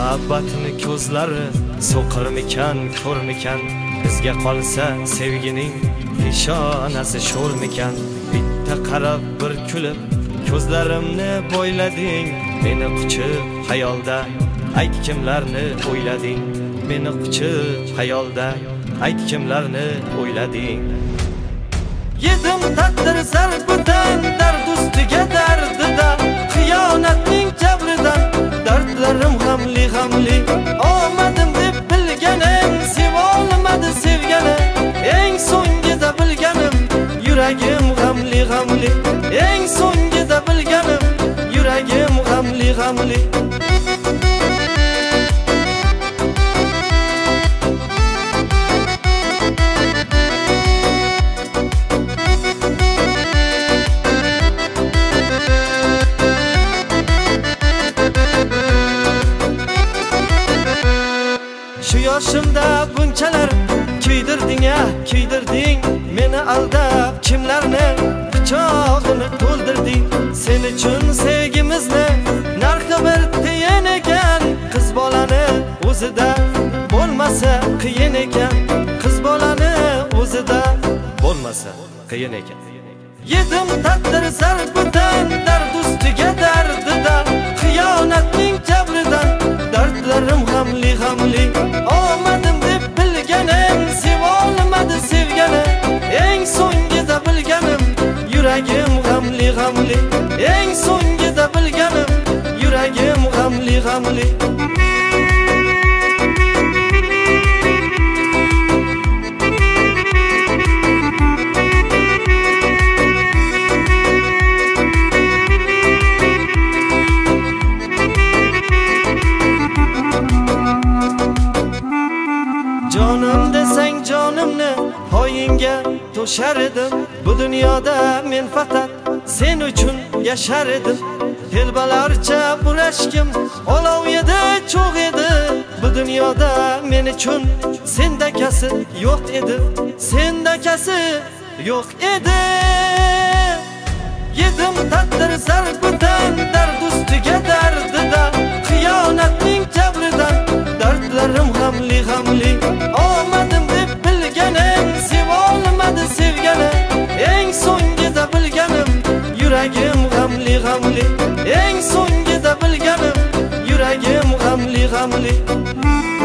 muhabbatni ko'zlari so'qirmikan, ko'rmikan? Bizga qolsa sevgining peshonasi sho'rmikan? Bitta qarab bir kulib ko'zlarimni bo'ylading, meni quchib xayolda ayt kimlarni o'ylading, meni quchib xayolda ayt kimlarni o'ylading. Yedim taqdir zarbidan, dard ustiga dardida, xiyonatning jabridan, dardlarim g'amli g'amli. Omadim deb bilganim, sevolmadi sevgani, eng so'ngida bilganim, yuragim g'amli g'amli. Eng so'ngida bilganim, yuragim g'amli g'amli. Shu yoshimda bunchalar kuydirding, kuydirding, meni aldab kimlarni pichog'ini to'ldirding. Sen uchun sevgimizni narxi bir tiyin ekan, qiz bolani o'zida bo'lmasa qiyin ekan, qiz bolani o'zida bo'lmasa qiyin ekan. Yedim taqdir zarbidan, dard ustiga dardida, xiyonatning jabridan, dardlarim g'amli g'amli. Omadim deb bilganim, sevolmadi sevgani, eng so'ngida bilganim, yuragim g'amli g'amli. Eng so'ngida bilganim, yuragim g'amli g'amli. Jonim desang jonimni poyingga to'shar edim. Bu dunyoda men faqat sen uchun yashar edim. Telbalarcha burashkim olov edi, cho'g' edi. Bu dunyoda men uchun sendakasi yo'q edi, sendakasi yo'q edi. Yedim taqdir zarbidan, dard ustiga dardida, xiyonatning jabridan, dardlarim g'amli g'amli. Omadim deb bilganim, sevolmadi sevgani, eng so'ngida bilganim, yuragim g'amli g'amli. Eng so'ngida bilganim, yuragim g'amli g'amli.